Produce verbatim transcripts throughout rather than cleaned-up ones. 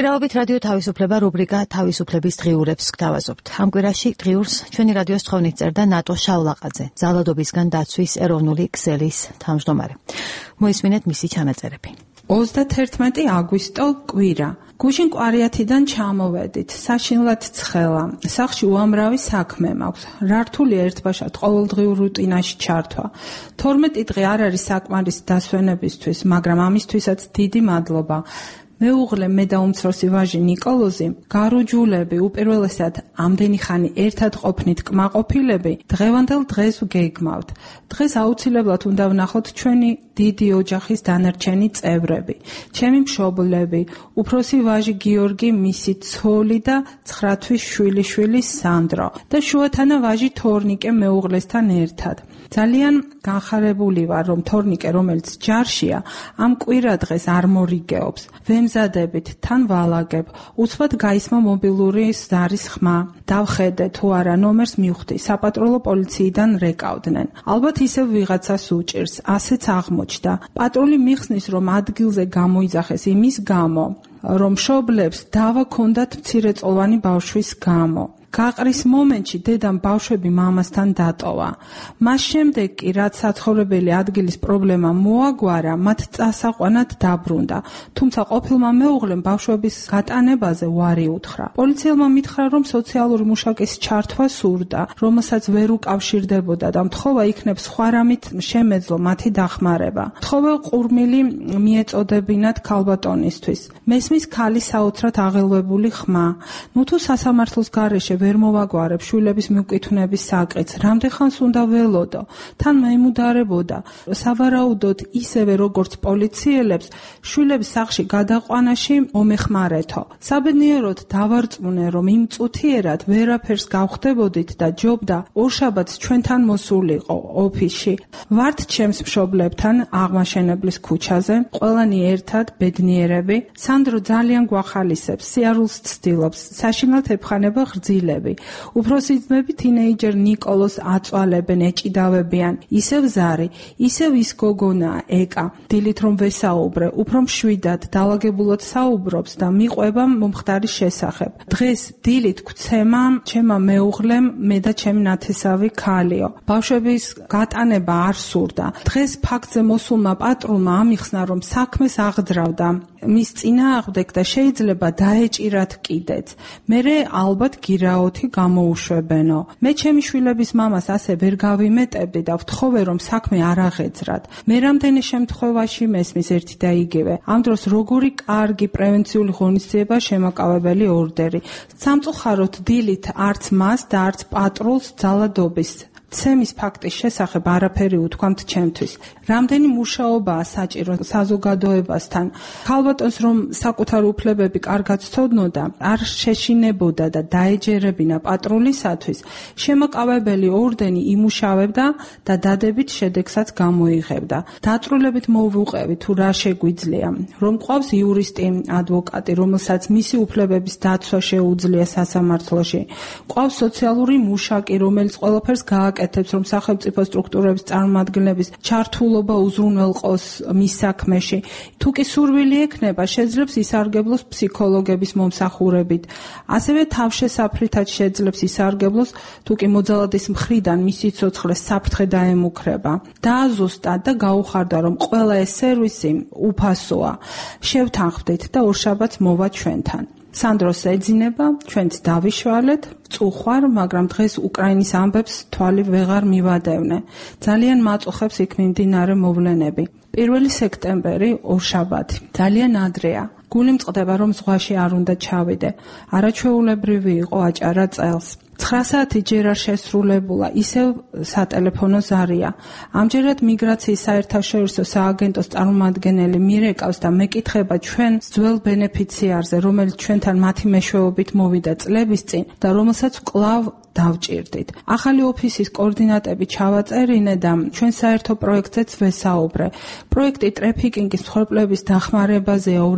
Რაობით რადიო თავისუფლება რუბრიკა თავისუფლების დღიურებს გთავაზობთ. ამ კვირაში დღიურს ჩვენი რადიოს თხოვნით წერდა ნატო შავლაყაძე, ძალადობისგან დაცვის ეროვნული ქსელის თავმჯდომარე. მოისმინეთ მისი ჩანაწერები. ოცდაათერთმეტი აგვისტო კვირა. გუშინ კვარიათიდან ჩამოვედით, საშინლად ცხელა, სახლში უამრავი საქმე მაქვს, რართულია ერთბაშად ყოველდღიურ რუტინაში ჩართვა. თორმეტი დღე არ არის საკმარისი დასვენებისთვის, მაგრამ ამისთვისაც დიდი მადლობა. მეუღლე მე და უმცროსი ვაჟი ნიკოლოზი, გარუჯულები, უპირველესად ამდენი ხანი ერთად ყოფნით კმაყოფილები, დღევანდელ დღეს ვგეგმავთ. დღეს აუცილებლად უნდა ვნახოთ ჩვენი დიდი ოჯახის დანარჩენი წევრები, ჩემი მშობლები, უფროსი ვაჟი გიორგი, მისი ცოლი და ცხრა თვის შვილიშვილი სანდრო და შუათანა ვაჟი თორნიკე მეუღლესთან ერთად. ძალიან განხარებული ვარ, რომ თორნიკე, რომელიც ჯარშია, ამ კვირა დღეს არ მორიგეობს. ვემზადებით, თან ვალაგებ, უცბად გაისმა მობილური ზარის ხმა. დავხედე თუ არა ნომერს მივხვდი, საპატრულო პოლიციიდან რეკავდნენ. ალბათ ისევ ვიღაცას უჭირს, ასეც აღმოჩნდა. პატრული მიხსნის, რომ ადგილზე გამოიძახეს იმის გამო, რომ მშობლებს დავა ჰქონდათ მცირეწლოვანი ბავშვის გამო. გაყრის მომენტში დედამ ბავშვები მამასთან დატოვა. მას შემდეგ კი რაც საცხოვრებელი ადგილის პრობლემა მოაგვარა, მათ წასაყვანად დაბრუნდა. თუმცა ყოფილმა მეუღლემ ბავშვების გატანებაზე უარი უთხრა. პოლიციელმა მითხრა, რომ სოციალური მუშაკის ჩართვა სურდა, რომელსაც ვერ უკავშირდებოდა და მთხოვა იქნებ სხვა რამით შემეძლო მათი დახმარება. თხოვა ყურმილი მიეწოდებინათ ქალბატონისთვის. მესმის ქალის საოცრად აღელვებული ხმა. ნუ თუ სასამართლოს გარეშე ვერ მოვაგვარებ შვილების მიკვითვნების საკითხს, რამდენ ხანს უნდა ველოდო, თან მეიმუდარებოდა. სავარაუდოდ ისევე როგორც პოლიციელებს, შვილების სახლში გადაყვანაში მომეხმარეთო. საბედნიეროდ დავარწმუნე, რომ იმ წუთიერად ვერაფერს გავხდებოდით და ჯობდა ორშაბათს ჩვენთან მოსულიყო ოფისში. ვართ ჩემს მშობლებთან აღმაშენებლის ქუჩაზე, ყველანი ერთად ბედნიერები. სანდრო ძალიან გვახალისებს, სიარულს ცდილობს, საშინლად ებხანება ღრძილ. უფროსი ძმები თინეიჯერ ნიკოლოს აწვალებენ, ეჭიდავებიან. ისევ ზარი, ისევ ის გოგონა ეკა. დილით რომ ვესაუბრე, უფრო მშვიდად, დაალაგებულად საუბრობს და მიყვება მომხდარის შესახებ. დღეს დილით გვცემა ჩემმა მეუღლემ, მე და ჩემი ნათესავი ქალიო. ბავშვების გატანება არ სურდა. დღეს ფაქტზე მოსულმა პატრულმა ამიხსნა, რომ საქმეს აღძრავდა მის წინააღმდეგ და შეიძლება დაეჭირათ კიდეც. მერე ალბათ გირაოთი გამოუშვებენო. მე ჩემი შვილების მამას ასე ვერ გავიმეტებდი და ვთხოვე, რომ საქმე არ აღეძრათ. მე რამდენი შემთხვევაში მესმის ერთი და იგივე. ამ დროს როგორი კარგი პრევენციული ღონისძიება შემაკავებელი ორდერი. სამწუხაროდ დილით არც მას და არც პატრულს ძალადობის ცემის ფაქტის შესახებ არაფერი უთქვამთ ჩემთვის. რამდენი მუშაობაა საჭირო საზოგადოებასთან. ქალბატონს რომ საკუთარ უფლებები კარგად ცოდნოდა, არ შეშინებოდა და დაეჯერებინა პატრულისათვის, შემაკავებელი ორდენი იმუშავებდა და დადებით შედეგსაც გამოიღებდა. დაწრულებით მოვუყევი თუ რა შეგვიძლია, რომ ყავს იურისტი, ადვოკატი, რომელსაც მისი უფლებების დაცვა შეუძლია სასამართლოში. ყავს სოციალური მუშაკი, რომელიც ყველაფერს გააკეთებს, რომ სახელმწიფო სტრუქტურების წარმომადგენლების ჩართულობა უზრუნველყოს მის საქმეში. თუ კი სურვილი ექნება, შეძლებს ისარგებლოს ფსიქოლოგების მომსახურებით. ასევე თავშესაფრითად შეძლებს ისარგებლოს, თუ კი მოძალადის მხრიდან მის სიცოცხლეს საფრთხე დაემუქრება. დააზუსტა და გაუხარდა, რომ ყველა ეს სერვისი უფასოა. შევთანხმდით და ორშაბათს მოვა ჩვენთან. სანდროს ეძინება, ჩვენც დავიშვალეთ, წუხვარ, მაგრამ დღეს უკრაინის ამბებს თვალი ვეღარ მივადევნე. ძალიან მაწუხებს იქ მიმდინარე მოვლენები. პირველი სექტემბერი, ორშაბათი. ძალიან ადრეა. გული მწყდება, რომ ზღვაში არ უნდა ჩავიდე. არაჩვეულებრივი იყო აჭარა წელს. ცხრა საათი ჯერ არ შესრულებულა, ისევ სატელეფონო ზარია. ამჯერად მიგრაციის საერთაშორისო სააგენტოს წარმომადგენელი მირეკავს და მეკითხება ჩვენ ძველ ბენეფიციარზე, რომელიც ჩვენთან მათი მეშვეობით მოვიდა წლების წინ და რომელსაც კვლავ დავჭირდით. ახალი ოფისის კოორდინატები ჩავაწერინე და ჩვენ საერთო პროექტზეც ვესაუბრე. პროექტი ტრაფიკინგის მსხვერპლების დახმარებაზეა ორიენტირებული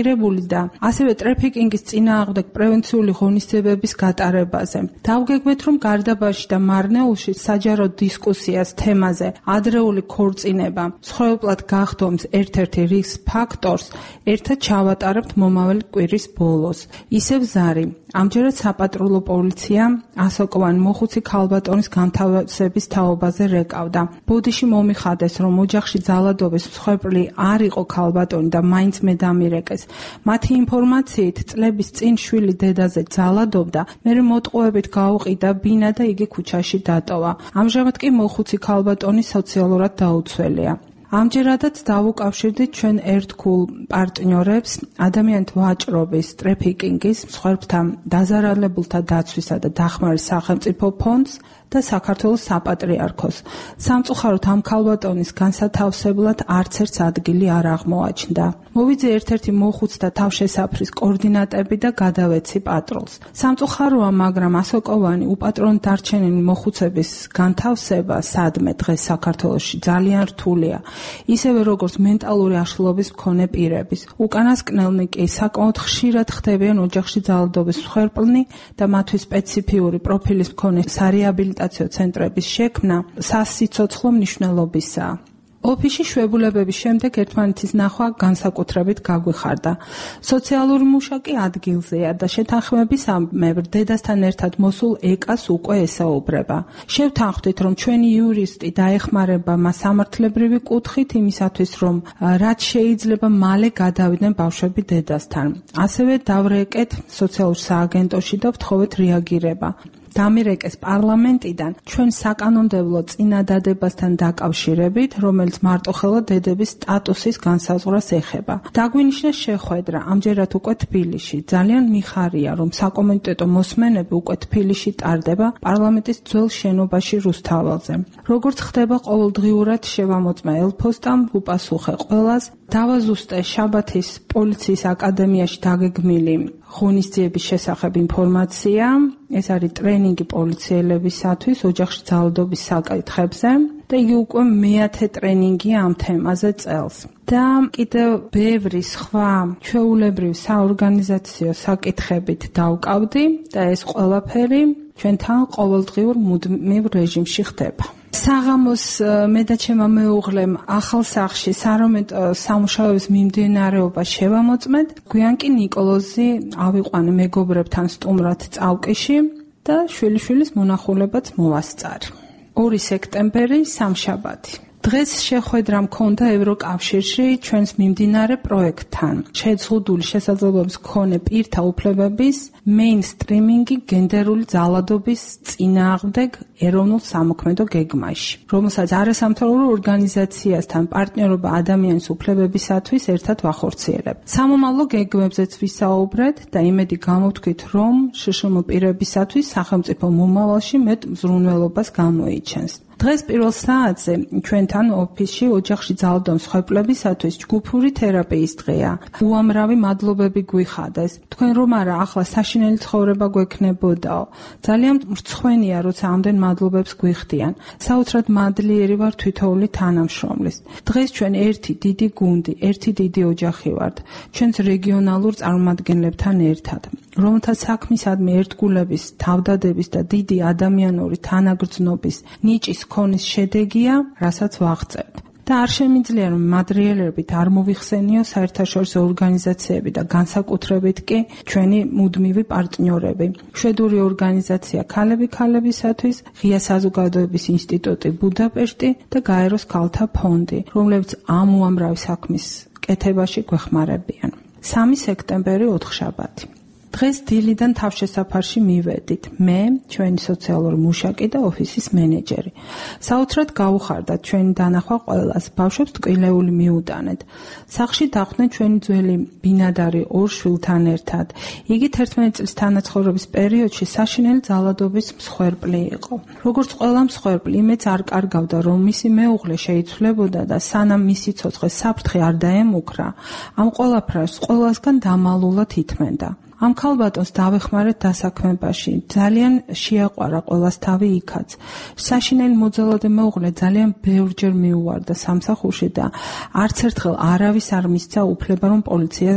დაკავშირებული და ასევე ტრაფიკინგის წინააღმდეგ პრევენციული ღონისძიებების გატარებაზე. დავგეგმეთ, რომ გარდაბაში და მარნეულში საჯარო დისკუსიას თემაზე ადრეული ქორწინება მსხვერპლად გახდომის ერთ-ერთი რისკ ფაქტორს ერთად ჩავატარებთ მომავალი კვირის ბოლოს. ისევ ზარი. ამჯერად საპატრულო პოლიცია ასაკოვანი მოხუცი ქალბატონის განთავსების თაობაზე რეკავდა. ბოდიში მომიხადეს, რომ ოჯახში ძალადობის მსხვერპლი არ იყო ქალბატონი და მაინც მე დამირეკეს. მათი ინფორმაციით წლების წინ შვილი დედაზე ძალადობდა, მერე მოტყუებით გაუყიდა ბინა და იგი ქუჩაში დატოვა. ამჟამად კი მოხუცი ქალბატონი სოციალურად დაუცველია. ამჯერადაც დავუკავშირდით ჩვენ ერთგულ პარტნიორებს ადამიანთა ვაჭრობის, ტრაფიკინგის, მსხვერპლთა დაზარალებულთა დაცვისა და დახმარის სახელმწიფო ფონდს და საქართველოს საპატრიარქოს. სამწუხაროდ ამ ქალბატონის განსათავსებლად არც ერთ ადგილი არ აღმოაჩნდა. მოვიძე ერთ-ერთი მოხუცთა თავშესაფრის კოორდინატები და გადავეცი პატრულს. სამწუხაროა, მაგრამ ასაკოვანი უპატრონო დარჩენილი მოხუცების განთავსება სადმე დღეს საქართველოში ძალიან რთულია. ისევე როგორც მენტალური აშლილობის მქონე პირების. უკანასკნელნი კი საკმაოდ ხშირად ხდებიან ოჯახში ძალადობის მსხვერპლნი და მათთვის სპეციფიური პროფილის მქონე სარეაბილიტაციო ცენტრების შექმნა სასიცოცხლო მნიშვნელობისაა. ოფისში შვებულებების შემდეგ ერთმანეთის ნახვა განსაკუთრებით გაგვიხარდა. სოციალური მუშაკი ადგილზეა და შეთანხმების ამბებ დედასთან ერთად მოსულ ეკას უკვე ესაუბრება. შევთანხმდით, რომ ჩვენი იურისტი დაეხმარება მას სამართლებრივი კუთხით იმისათვის, რომ რაც შეიძლება მალე გადავიდნენ ბავშვები დედასთან. ასევე დავრეკეთ სოციალურ სააგენტოში და ვთხოვეთ რეაგირება. დამირეკეს პარლამენტიდან ჩვენ საკანონმდებლო წინადადებასთან დაკავშირებით, რომელიც მარტოხელა დედების სტატუსის განსაზღვრას ეხება. დაგვინიშნა შეხვედრა ამჯერად უკვე თბილისში. ძალიან მიხარია, რომ საკომიტეტო მოსმენები უკვე თბილისში ტარდება პარლამენტის ძველ შენობაში რუსთაველზე. როგორც ხდება ყოველდღიურად შევამოწმა ელფოსტამ, უპასუხე ყველას. დავაზუსტე შაბათის პოლიციის აკადემიაში დაგეგმილი ღონისძიების შესახებ ინფორმაცია. ეს არის ტრენინგი პოლიციელებისათვის ოჯახში ძალადობის საკითხებზე და იგი უკვე მეათე ტრენინგია ამ თემაზე წელს. და კიდევ ბევრი სხვა ჩვეულებრივ საორგანიზაციო საკითხებით დავკავდი და ეს ყველაფერი ჩვენთან ყოველდღიურ მუდმივ რეჟიმში ხდება. საღამოს მე და ჩემმა მეუღლემ ახალ სახლში სარომეტო სამუშაოების მიმდინარეობა შევამოწმეთ. გვიან კი ნიკოლოზი ავიყვანე მეგობრებთან სტუმრად წავკიში და შვილიშვილის მონახულებაც მოვასწარი. ორი სექტემბერი სამშაბათი. დღეს შეხვედრა მქონდა ევროკავშირში ჩვენს მიმდინარე პროექტთან. შეზღუდული შესაძლებლობის მქონე პირთა უფლებების მეინსტრიმინგი გენდერული ძალადობის წინააღმდეგ ეროვნულ სამოქმედო გეგმაში, რომელსაც არასამთავრობო ორგანიზაციასთან პარტნიორობა ადამიანის უფლებებისათვის ერთად ვახორციელებ. სამომავლო გეგმებზეც ვისაუბრეთ და იმედი გამოვთქვით, რომ შშმ პირებისათვის სახელმწიფო მომავალში მეტ მზრუნველობას გამოიჩენს. დღეს პირველ საათზე ჩვენთან ოფისში ოჯახში ძალადობის მსხვერპლებისათვის ჯგუფური თერაპიის დღეა. უამრავი მადლობები გვიხადეს. თქვენ რომ არა, ახლა საშინელი ცხოვრება გვექნებოდაო. ძალიან მრცხვენია, როცა ამდენ მადლობებს გვიხდიან. საოცრად მადლიერი ვარ თითოეული თანამშრომლის. დღეს ჩვენ ერთი დიდი გუნდი, ერთი დიდი ოჯახი ვართ. ჩვენს რეგიონალურ წარმომადგენლებთან ერთად, რომელთა საქმისადმი ერთგულების, თავდადების და დიდი ადამიანური თანაგრძნობის ნიჭის ქონის შედეგია, რასაც ვაღწევთ. და არ შემიძლია რომ მადრიელებით არ მოვიხსენიო საერთაშორისო ორგანიზაციები და განსაკუთრებით კი ჩვენი მუდმივი პარტნიორები. შვედური ორგანიზაცია ქალები ქალებისათვის, ღია საზოგადოების ინსტიტუტი ბუდაპეშტი და გაეროს ქალთა ფონდი, რომლებიც ამ უამრავი საქმის კეთებაში გვეხმარებიან. სამი სექტემბერი ოთხშაბათი. დღეს დილიდან თავშესაფარში მივედით მე, ჩვენი სოციალური მუშაკი და ოფისის მენეჯერი. საოცრად გაუხარდათ ჩვენი დანახვა ყველას, ბავშვებს ტკბილეული მიუტანეთ. სახლში დახვდნენ ჩვენი ძველი ბინადარი ორ შვილთან ერთად. იგი თერთმეტი წლის თანაცხოვრების პერიოდში საშინელი ძალადობის მსხვერპლი იყო. როგორც ყველა მსხვერპლი, იმეც არ კარგავდა, რომ მისი მეუღლე შეიცვლებოდა და სანამ მისი ცოცხლე საფრთხე არ დაემუქრა, ამ ყველაფერს ყველასგან დამალულად ითმენდა. ამ ქალბატონს დავეხმარეთ დასაქმებაში. ძალიან შეაყვარა ყველას თავი იქაც. საშინელი მოძალადე მეუღლე ძალიან ბევრჯერ მიუვარდა სამსახურში და არც ერთხელ არავის არ მისცა უფლება, რომ პოლიცია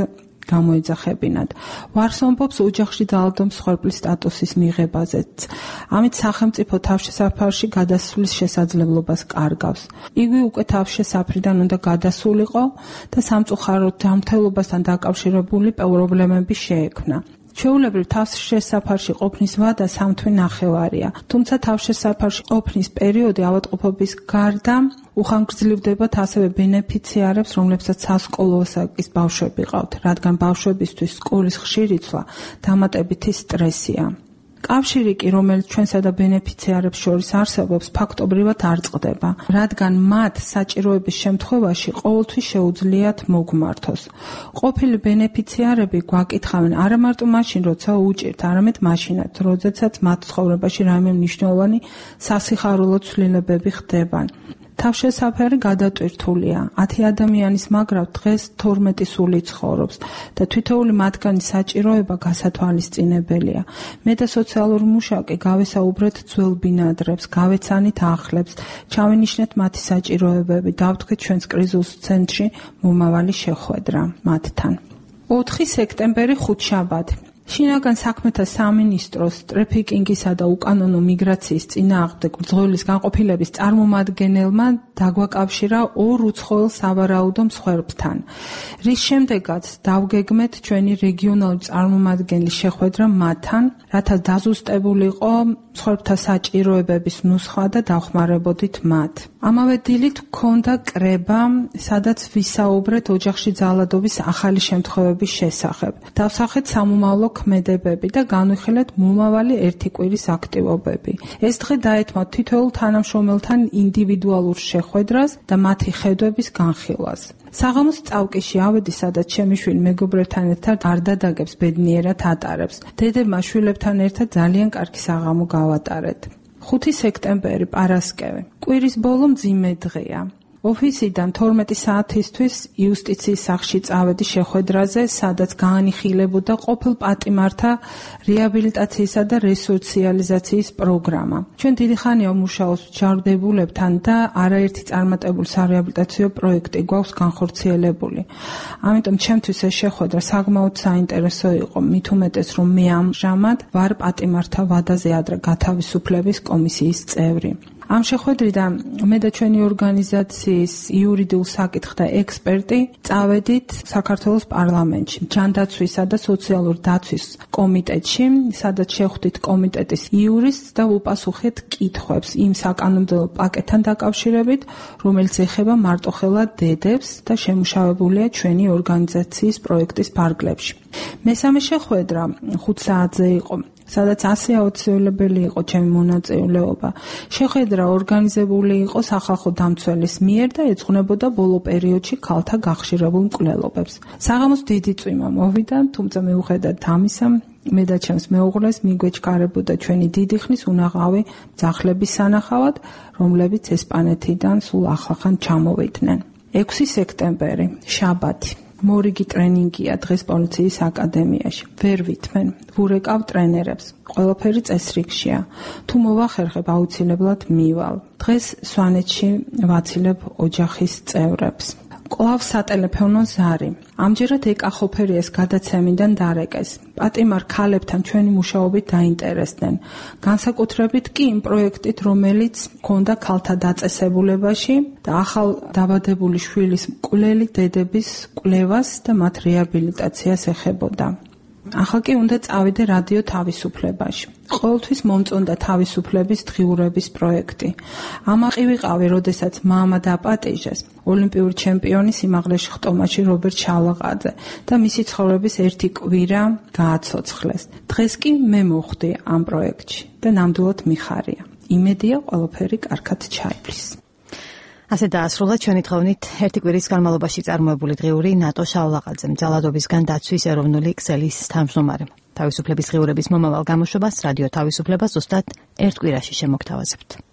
გამოეძახებინათ. ვარსონბობს ოჯახში ძალადო მსხვერპლის სტატუსის მიღებაზეც. ამით სახელმწიფო თავშესაფარში გადასვლის შესაძლებლობას კარგავს. იგი უკვე თავშესაფრიდან უნდა გადასულიყო და სამწუხაროდ ჯანმრთელობასთან დაკავშირებული პრობლემები შეექმნა. ჩვეულებრივ თავშესაფარში ყოფნის ვადა სამ თვე ნახევარია, თუმცა თავშესაფარში ყოფნის პერიოდი ავადმყოფობის გარდა უხანგრძლივდებათ ასევე ბენეფიციარებს, რომლებსაც სასკოლო ასაკის ბავშვები ყავთ, რადგან ბავშვებისთვის სკოლის ხშირი ცვლა დამატებითი სტრესია. კავშირი კი, რომელიც ჩვენსა და ბენეფიციარებს შორის არსებობს, ფაქტობრივად არ წყდება, რადგან მათ საჭიროების შემთხვევაში ყოველთვის შეუძლიათ მოგმართოს. ყოფილი ბენეფიციარები გვაკითხავენ არა მარტო მაშინ, როცა უჭირთ, არამედ მაშინაც, როდესაც მათ ცხოვრებაში რაიმე მნიშვნელოვანი სასიხარულო ცვლილებები ხდება. თავშესაფარი გადატვირთულია. ათი ადამიანის მაგრად დღეს თორმეტი სული ცხოვრობს და თითოეული მათგანის საჭიროება გასათვალისწინებელია. მე და სოციალური მუშაკი გავესაუბრეთ ძველ ბინადრებს, გავეცანით ახლებს, ჩავინიშნეთ მათი საჭიროებები, დავთქვით ჩვენს კრიზის ცენტრში მომავალი შეხვედრა მათთან. ოთხი სექტემბერი ხუთშაბათი. შინაგან საქმეთა სამინისტროს ტრაფიკინგისა და უკანონო მიგრაციის წინააღმდეგ ბრძოლის განყოფილების წარმომადგენელმა დაგვაკავშირა ორ უცხოელ სავარაუდო მსხვერპლთან, რის შემდეგაც დავგეგმეთ ჩვენი რეგიონალური წარმომადგენლის შეხვედრა მათთან, რათა დაზუსტებულიყო მსხვერპლთა საჭიროებების ნუსხა და დავხმარებოდით მათ. ამავე დილით გქონდა კრება, სადაც ვისაუბრეთ ოჯახში ძალადობის ახალი შემთხვევების შესახებ. დავსახეთ სამომავლო ქმედებები და განვიხილეთ მომავალი ერთი კვირის აქტივობები. ეს დღე დაეთმოთ თითოეულ თანამშრომელთან ინდივიდუალურ შეხვედრას და მათი ხედვების განხილვას. საღამოს წავკიში ავედი, სადაც ჩემი შვილი მეგობრებთან ერთად არ დადაგებს, ბედნიერად ატარებს. დედებმა შვილებთან ერთად ძალიან კარგი საღამო გავატარეთ. ხუთი სექტემბერი, პარასკევი. კვირის ბოლო მძიმე დღეა. ოფისიდან თორმეტი საათისთვის იუსტიციის სახლში წავედი შეხვედრაზე, სადაც განიხილებოდა ყოფილ პატიმართა რეაბილიტაციისა და რესოციალიზაციის პროგრამა. ჩვენ დიდი ხანია ვმუშაობთ ჯარდებულებთან და არაერთი წარმატებული სარეაბილიტაციო პროექტი გვაქვს განხორციელებული. ამიტომ ჩემთვის ეს შეხვედრა საკმაოდ საინტერესო იყო, მით უმეტეს რომ მე ამჟამად ვარ პატიმართა ვადაზე ადრე გათავისუფლების კომისიის წევრი. ამ შეხვედრიდან მე და ჩვენი ორგანიზაციის იურიდიულ საკითხთა ექსპერტი წავედით საქართველოს პარლამენტში, ჯანდაცვისა და სოციალურ დაცვის კომიტეტში, სადაც შევხვდით კომიტეტის იურისტს და უპასუხეთ კითხვებს იმ საკანონმდებლო პაკეტთან დაკავშირებით, რომელიც ეხება მარტოხელად დედებს და შემუშავებულია ჩვენი ორგანიზაციის პროექტის ფარგლებში. მესამე შეხვედრა ხუთ საათზე იყო, სადაც ასე აუცილებელი იყო ჩემი მონაწილეობა. შეხვედრა ორგანიზებული იყო სახალხო დამცველის მიერ და ეძღვნებოდა ბოლო პერიოდში ქალთა გახშირებულ მკვლელობებს. საღამოს დიდი წვიმა მოვიდა, თუმცა მიუხედავად ამისა, მე და ჩემს მეუღლეს მიგვეჩქარებოდა ჩვენი დიდი ხნის უნაღავი ძახლების სანახავად, რომლებიც ესპანეთიდან სულ ახლახან ჩამოვიდნენ. ექვსი სექტემბერი, შაბათი. მორიგი ტრენინგია დღეს პოლიციის აკადემიაში. ვერ ვითმენ, ვურეკავ ტრენერებს. ყველაფერი წესრიგშია. თუ მოვახერხებ, აუცილებლად მივალ. დღეს სვანეთში ვაცილებ ოჯახის წევრებს. კვლავ სატელეფონო ზარი. ამჯერად ეკა ხოფერიეს გადაცემიდან დარეკეს. პატიმარ ქალებთან ჩვენი მუშაობით დაინტერესდნენ. განსაკუთრებით კი იმ პროექტით, რომელიც ჰქონდა ქალთა დაწესებულებაში და ახალ დაბადებული შვილის მკვლელი დედების კვლევას და მათ რეაბილიტაციას ეხებოდა. ახლა კი უნდა წავიდე რადიო თავისუფლებაში. ყოველთვის მომწონდა თავისუფლების დღიურების პროექტი. ამაყი ვიყავი, როდესაც მამა დაპატიჟეს, ოლიმპიური ჩემპიონი სიმაღლეში ხტომაში რობერტ შალაყაძე და მისი ცხოვრების ერთი კვირა გააცოცხლეს. დღეს კი მე მოხვდი ამ პროექტში და ნამდვილად მიხარია. იმედია ყველაფერი კარგად ჩაივლის. ასე დაასრულა ჩვენი დღევნით ერთი კვირის განმავლობაში წარმოებული დღიური ნატო შავლაყაძემ, ძალადობისგან დაცვის ეროვნული ქსელის თავმჯდომარე. თავისუფლების დღიურების მომავალ გამოშვებას რადიო თავისუფლება ზუსტად ერთ კვირაში შემოგთავაზებთ.